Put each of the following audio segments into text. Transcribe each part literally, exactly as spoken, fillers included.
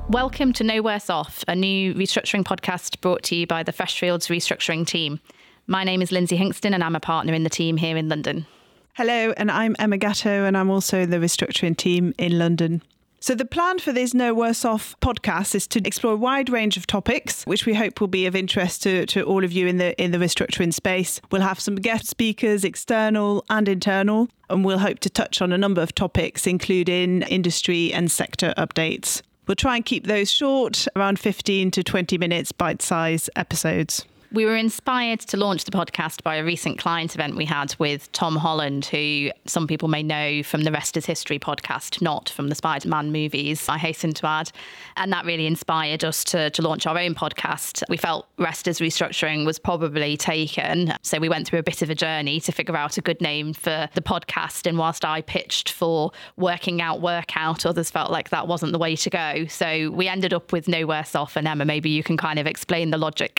Welcome to No Worse Off, a new restructuring podcast brought to you by the Freshfields restructuring team. My name is Lindsay Hinkston and I'm a partner in the team here in London. Hello, and I'm Emma Gatto and I'm also in the restructuring team in London. So the plan for this No Worse Off podcast is to explore a wide range of topics, which we hope will be of interest to, to all of you in the in the restructuring space. We'll have some guest speakers, external and internal, and we'll hope to touch on a number of topics, including industry and sector updates. We'll try and keep those short, around fifteen to twenty minutes, bite-sized episodes. We were inspired to launch the podcast by a recent client event we had with Tom Holland, who some people may know from the Rest is History podcast, not from the Spider-Man movies, I hasten to add. And that really inspired us to, to launch our own podcast. We felt Rest is Restructuring was probably taken. So we went through a bit of a journey to figure out a good name for the podcast. And whilst I pitched for working out, workout, others felt like that wasn't the way to go. So we ended up with No Worse Off. And Emma, maybe you can kind of explain the logic.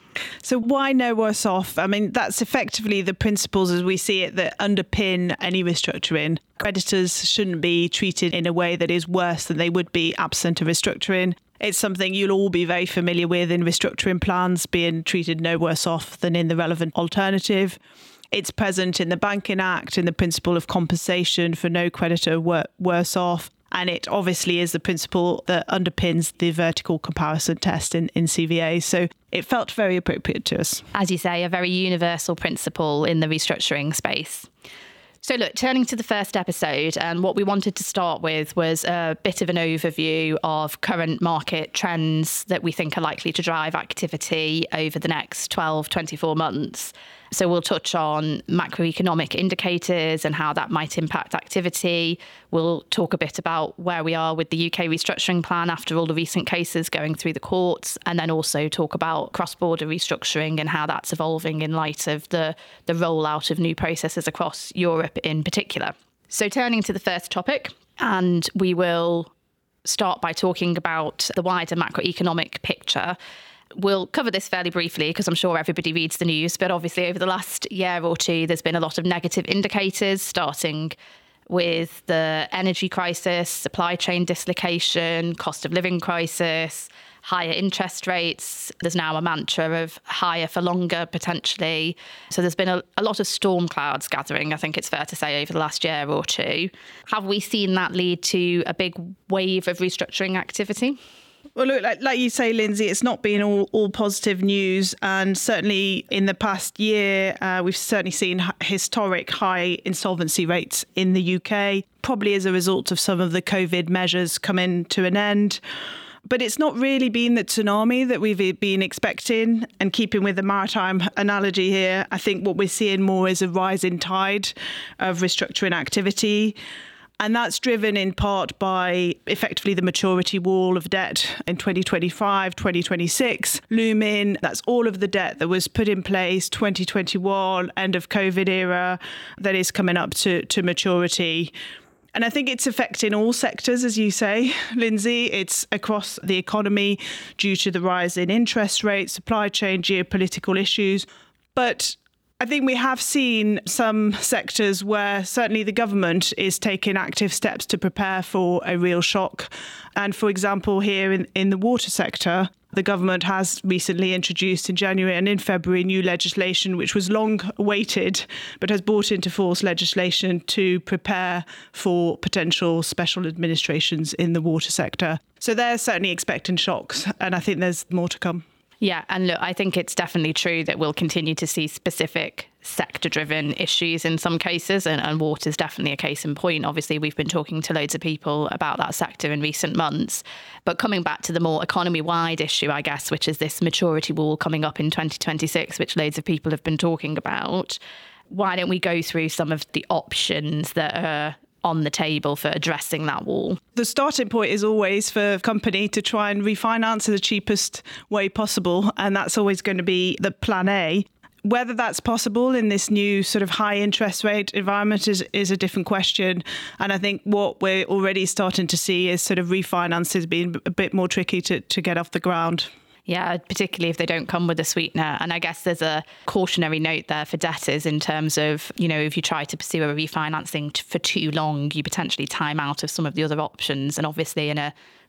So why no worse off? I mean, that's effectively the principles as we see it that underpin any restructuring. Creditors shouldn't be treated in a way that is worse than they would be absent a restructuring. It's something you'll all be very familiar with in restructuring plans, being treated no worse off than in the relevant alternative. It's present in the Banking Act, in the principle of compensation for no creditor wor- worse off. And it obviously is the principle that underpins the vertical comparison test in, in C V A. So it felt very appropriate to us. As you say, a very universal principle in the restructuring space. So look, turning to the first episode, and what we wanted to start with was a bit of an overview of current market trends that we think are likely to drive activity over the next twelve, twenty-four months. So we'll touch on macroeconomic indicators and how that might impact activity. We'll talk a bit about where we are with the U K restructuring plan after all the recent cases going through the courts, and then also talk about cross-border restructuring and how that's evolving in light of the, the rollout of new processes across Europe in particular. So turning to the first topic, and we will start by talking about the wider macroeconomic picture. We'll cover this fairly briefly because I'm sure everybody reads the news, but obviously over the last year or two, there's been a lot of negative indicators, starting with the energy crisis, supply chain dislocation, cost of living crisis, higher interest rates. There's now a mantra of higher for longer, potentially. So there's been a, a lot of storm clouds gathering, I think it's fair to say, over the last year or two. Have we seen that lead to a big wave of restructuring activity? Well, look, like, like you say, Lindsay, it's not been all, all positive news. And certainly in the past year, uh, we've certainly seen historic high insolvency rates in the U K, probably as a result of some of the COVID measures coming to an end. But it's not really been the tsunami that we've been expecting. And keeping with the maritime analogy here, I think what we're seeing more is a rising tide of restructuring activity. And that's driven in part by effectively the maturity wall of debt in twenty twenty-five, twenty twenty-six looming. That's all of the debt that was put in place twenty twenty-one, end of COVID era, that is coming up to, to maturity. And I think it's affecting all sectors, as you say, Lindsay. It's across the economy due to the rise in interest rates, supply chain, geopolitical issues. But I think we have seen some sectors where certainly the government is taking active steps to prepare for a real shock. And for example, here in, in the water sector, the government has recently introduced in January and in February new legislation, which was long awaited, but has brought into force legislation to prepare for potential special administrations in the water sector. So they're certainly expecting shocks, and I think there's more to come. Yeah, and look, I think it's definitely true that we'll continue to see specific sector-driven issues in some cases, and, and water is definitely a case in point. Obviously, we've been talking to loads of people about that sector in recent months. But coming back to the more economy-wide issue, I guess, which is this maturity wall coming up in twenty twenty-six, which loads of people have been talking about, why don't we go through some of the options that are on the table for addressing that wall? The starting point is always for a company to try and refinance in the cheapest way possible. And that's always going to be the plan A. Whether that's possible in this new sort of high interest rate environment is, is a different question. And I think what we're already starting to see is sort of refinances being a bit more tricky to, to get off the ground. Yeah, particularly if they don't come with a sweetener. And I guess there's a cautionary note there for debtors in terms of, you know, if you try to pursue a refinancing t- for too long, you potentially time out of some of the other options. And obviously in a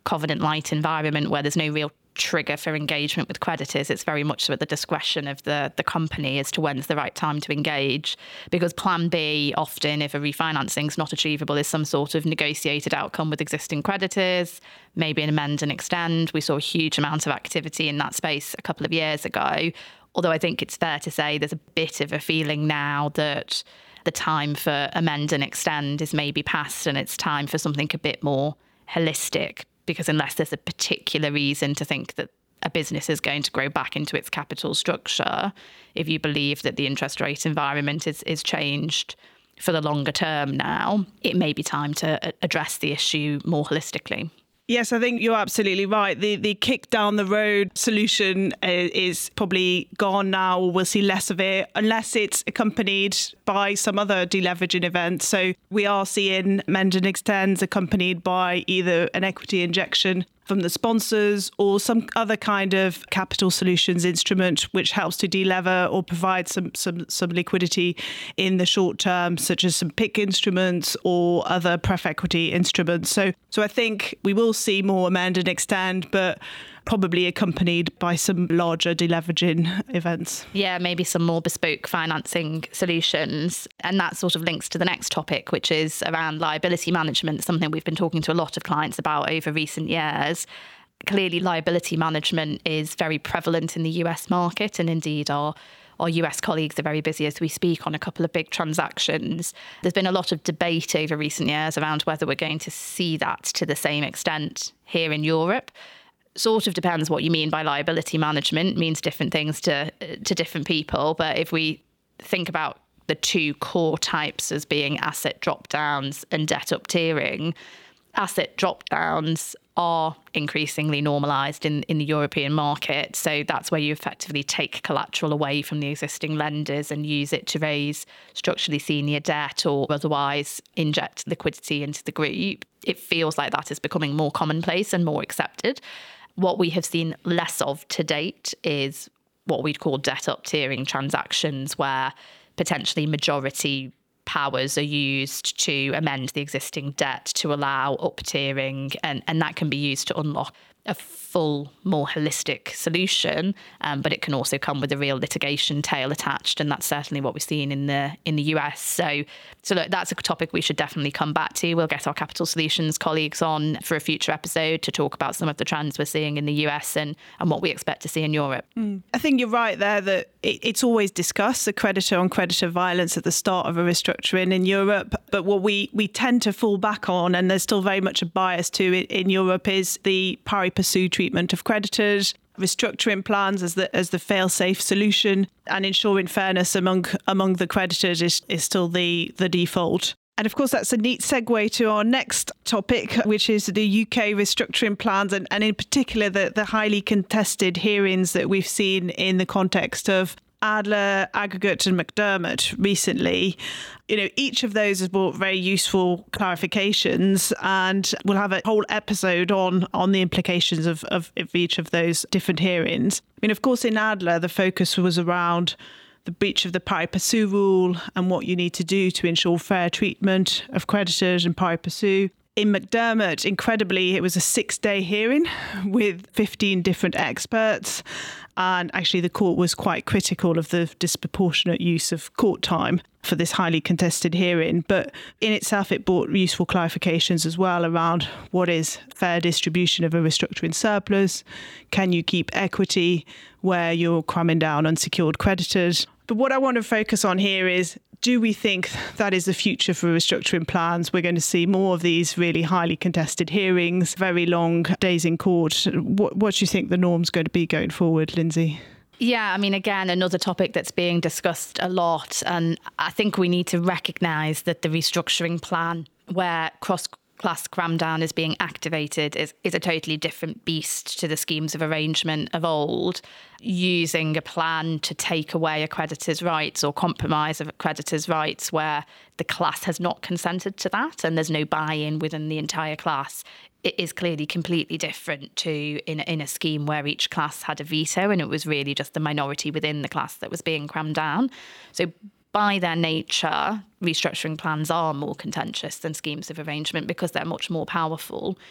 covenant-light environment where there's no real trigger for engagement with creditors. It's very much so at the discretion of the, the company as to when's the right time to engage. Because plan B, often if a refinancing is not achievable, is some sort of negotiated outcome with existing creditors, maybe an amend and extend. We saw a huge amount of activity in that space a couple of years ago. Although I think it's fair to say there's a bit of a feeling now that the time for amend and extend is maybe past and it's time for something a bit more holistic. Because unless there's a particular reason to think that a business is going to grow back into its capital structure, if you believe that the interest rate environment is, is changed for the longer term now, it may be time to address the issue more holistically. Yes, I think you're absolutely right. The the kick down the road solution is probably gone now, or we'll see less of it unless it's accompanied by some other deleveraging event. So we are seeing amend and extends accompanied by either an equity injection from the sponsors or some other kind of capital solutions instrument which helps to delever or provide some some some liquidity in the short term, such as some P I C instruments or other pref equity instruments. So so I think we will see more amend and extend, but probably accompanied by some larger deleveraging events. Yeah, maybe some more bespoke financing solutions. And that sort of links to the next topic, which is around liability management, something we've been talking to a lot of clients about over recent years. Clearly, liability management is very prevalent in the U S market, and indeed our Our U S colleagues are very busy as we speak on a couple of big transactions. There's been a lot of debate over recent years around whether we're going to see that to the same extent here in Europe. Sort of depends what you mean by liability management, means different things to to different people. But if we think about the two core types as being asset drop downs and debt up tiering, asset drop downs are increasingly normalised in, in the European market. So that's where you effectively take collateral away from the existing lenders and use it to raise structurally senior debt or otherwise inject liquidity into the group. It feels like that is becoming more commonplace and more accepted. What we have seen less of to date is what we'd call debt up tiering transactions, where potentially majority powers are used to amend the existing debt to allow up tiering, and, and that can be used to unlock a full, more holistic solution, um, but it can also come with a real litigation tail attached, and that's certainly what we're seeing in the in the U S. So, so look, that's a topic we should definitely come back to. We'll get our Capital Solutions colleagues on for a future episode to talk about some of the trends we're seeing in the U S and, and what we expect to see in Europe. Mm. I think you're right there that it, it's always discussed, the creditor on creditor violence at the start of a restructuring in Europe, but what we, we tend to fall back on, and there's still very much a bias to it in Europe, is the pari passu treatment of creditors, restructuring plans as the as the fail-safe solution, and ensuring fairness among among the creditors is, is still the, the default. And of course, that's a neat segue to our next topic, which is the U K restructuring plans, and, and in particular the, the highly contested hearings that we've seen in the context of Adler, Aggregate and McDermott recently. You know, each of those has brought very useful clarifications, and we'll have a whole episode on on the implications of, of, of each of those different hearings. I mean, of course, in Adler, the focus was around the breach of the pari passu rule and what you need to do to ensure fair treatment of creditors and pari passu. In McDermott, incredibly, it was a six-day hearing with fifteen different experts. And actually, the court was quite critical of the disproportionate use of court time for this highly contested hearing. But in itself, it brought useful clarifications as well around what is fair distribution of a restructuring surplus. Can you keep equity where you're cramming down unsecured creditors? But what I want to focus on here is, do we think that is the future for restructuring plans? We're going to see more of these really highly contested hearings, very long days in court. What, what do you think the norm's going to be going forward, Lindsay? Yeah, I mean, again, another topic that's being discussed a lot. And I think we need to recognise that the restructuring plan, where cross class cram down is being activated, is, is a totally different beast to the schemes of arrangement of old. Using a plan to take away a creditor's rights or compromise of a creditor's rights where the class has not consented to that and there's no buy-in within the entire class, it is clearly completely different to in, in a scheme where each class had a veto and it was really just the minority within the class that was being crammed down. So by their nature, restructuring plans are more contentious than schemes of arrangement because they're much more powerful.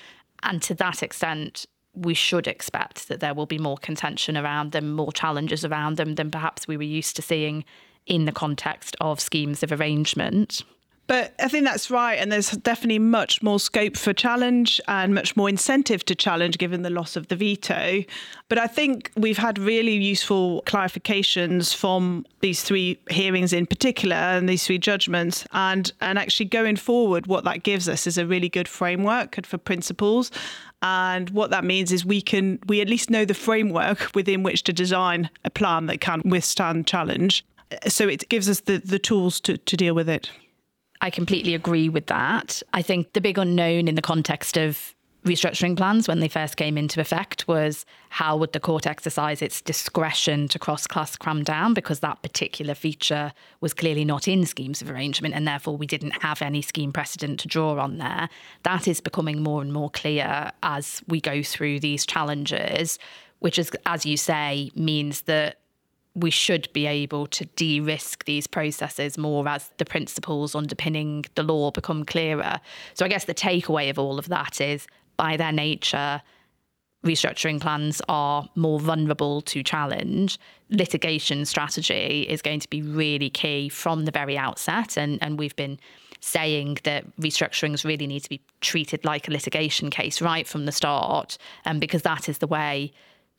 And to that extent, we should expect that there will be more contention around them, more challenges around them than perhaps we were used to seeing in the context of schemes of arrangement. But I think that's right. And there's definitely much more scope for challenge and much more incentive to challenge given the loss of the veto. But I think we've had really useful clarifications from these three hearings in particular and these three judgments. And, and actually going forward, what that gives us is a really good framework for principles. And what that means is we can we at least know the framework within which to design a plan that can withstand challenge. So it gives us the, the tools to, to deal with it. I completely agree with that. I think the big unknown in the context of restructuring plans when they first came into effect was how would the court exercise its discretion to cross-class cram down, because that particular feature was clearly not in schemes of arrangement and therefore we didn't have any scheme precedent to draw on there. That is becoming more and more clear as we go through these challenges, which is, as you say, means that we should be able to de-risk these processes more as the principles underpinning the law become clearer. So I guess the takeaway of all of that is, by their nature, restructuring plans are more vulnerable to challenge. Litigation strategy is going to be really key from the very outset. And, and we've been saying that restructurings really need to be treated like a litigation case right from the start, um, because that is the way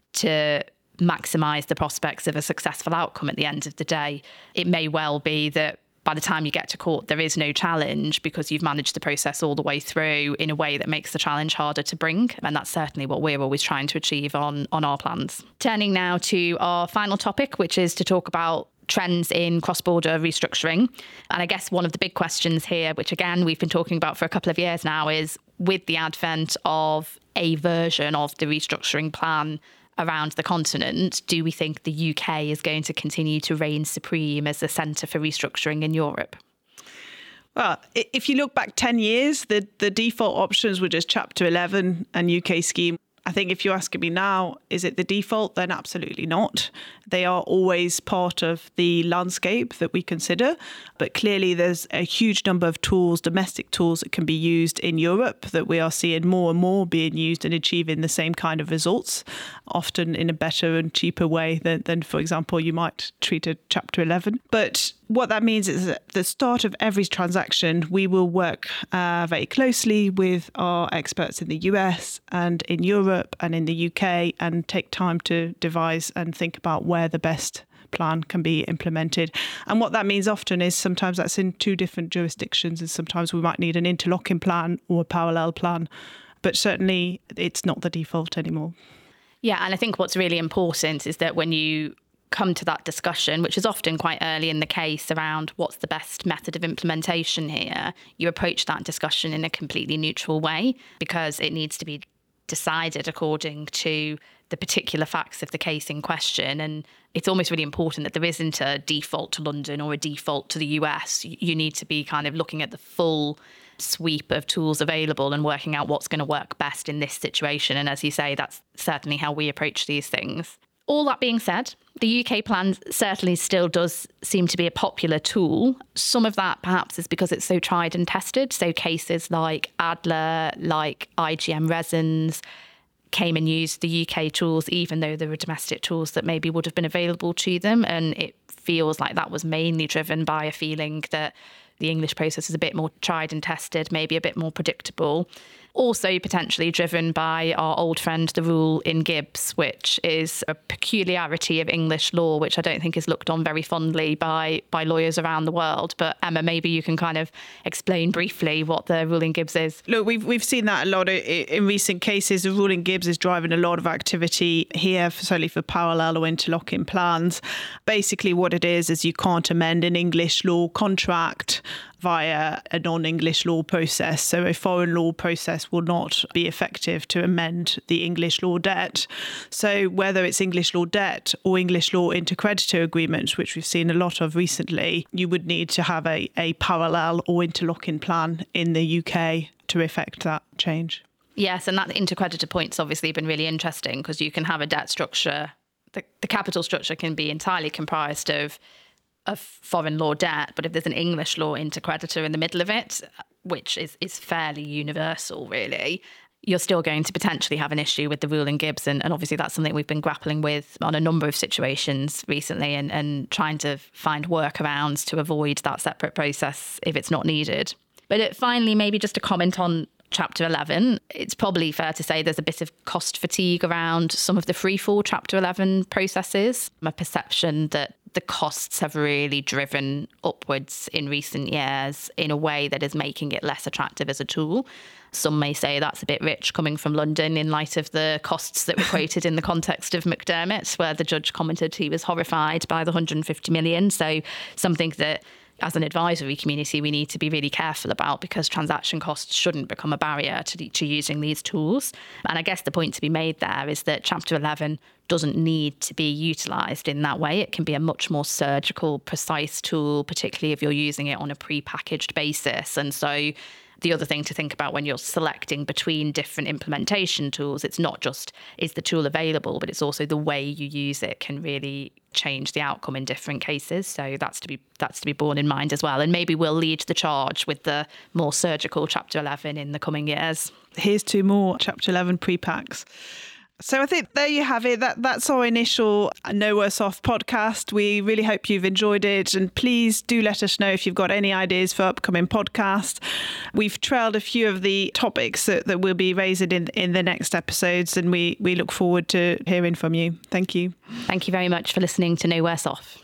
to maximise the prospects of a successful outcome at the end of the day. It may well be that by the time you get to court, there is no challenge because you've managed the process all the way through in a way that makes the challenge harder to bring. And that's certainly what we're always trying to achieve on, on our plans. Turning now to our final topic, which is to talk about trends in cross-border restructuring. And I guess one of the big questions here, which again, we've been talking about for a couple of years now, is with the advent of a version of the restructuring plan around the continent, do we think the U K is going to continue to reign supreme as a centre for restructuring in Europe? Well, if you look back ten years, the, the default options were just Chapter eleven and U K scheme. I think if you're asking me now, is it the default? Then absolutely not. They are always part of the landscape that we consider. But clearly there's a huge number of tools, domestic tools that can be used in Europe that we are seeing more and more being used and achieving the same kind of results, often in a better and cheaper way than, than for example, you might treat a Chapter eleven. But what that means is at the start of every transaction, we will work uh, very closely with our experts in the U S and in Europe and in the U K and take time to devise and think about where the best plan can be implemented. And what that means often is sometimes that's in two different jurisdictions and sometimes we might need an interlocking plan or a parallel plan. But certainly it's not the default anymore. Yeah, and I think what's really important is that when you come to that discussion, which is often quite early in the case around what's the best method of implementation here, you approach that discussion in a completely neutral way because it needs to be decided according to the particular facts of the case in question. And it's almost really important that there isn't a default to London or a default to the U S. You need to be kind of looking at the full sweep of tools available and working out what's going to work best in this situation. And as you say, that's certainly how we approach these things. All that being said, the U K plan certainly still does seem to be a popular tool. Some of that perhaps is because it's so tried and tested. So cases like Adler, like I G M Resins came and used the U K tools, even though there were domestic tools that maybe would have been available to them. And it feels like that was mainly driven by a feeling that the English process is a bit more tried and tested, maybe a bit more predictable. Also potentially driven by our old friend, the rule in Gibbs, which is a peculiarity of English law, which I don't think is looked on very fondly by, by lawyers around the world. But Emma, maybe you can kind of explain briefly what the rule in Gibbs is. Look, we've we've seen that a lot in recent cases. The rule in Gibbs is driving a lot of activity here, certainly for parallel or interlocking plans. Basically what it is, is you can't amend an English law contract via a non-English law process. So a foreign law process will not be effective to amend the English law debt. So whether it's English law debt or English law intercreditor agreements, which we've seen a lot of recently, you would need to have a, a parallel or interlocking plan in the U K to effect that change. Yes, and that intercreditor point's obviously been really interesting because you can have a debt structure. The, the capital structure can be entirely comprised of of foreign law debt, but if there's an English law intercreditor in the middle of it, which is, is fairly universal, really, you're still going to potentially have an issue with the rule in Gibbs. And, and obviously that's something we've been grappling with on a number of situations recently and, and trying to find workarounds to avoid that separate process if it's not needed. But it, finally, maybe just a comment on Chapter eleven. It's probably fair to say there's a bit of cost fatigue around some of the free-fall Chapter eleven processes. My perception that the costs have really driven upwards in recent years in a way that is making it less attractive as a tool. Some may say that's a bit rich coming from London in light of the costs that were quoted in the context of McDermott, where the judge commented he was horrified by the one hundred fifty million. So something that as an advisory community, we need to be really careful about, because transaction costs shouldn't become a barrier to, to using these tools. And I guess the point to be made there is that Chapter eleven doesn't need to be utilised in that way. It can be a much more surgical, precise tool, particularly if you're using it on a pre-packaged basis. And so the other thing to think about when you're selecting between different implementation tools, it's not just is the tool available, but it's also the way you use it can really change the outcome in different cases. So that's to be that's to be borne in mind as well. And maybe we'll lead the charge with the more surgical Chapter eleven in the coming years. Here's two more Chapter eleven pre-packs. So I think there you have it. That That's our initial No Worse Off podcast. We really hope you've enjoyed it. And please do let us know if you've got any ideas for upcoming podcasts. We've trailed a few of the topics that, that we'll be raising in, in the next episodes. And we, we look forward to hearing from you. Thank you. Thank you very much for listening to No Worse Off.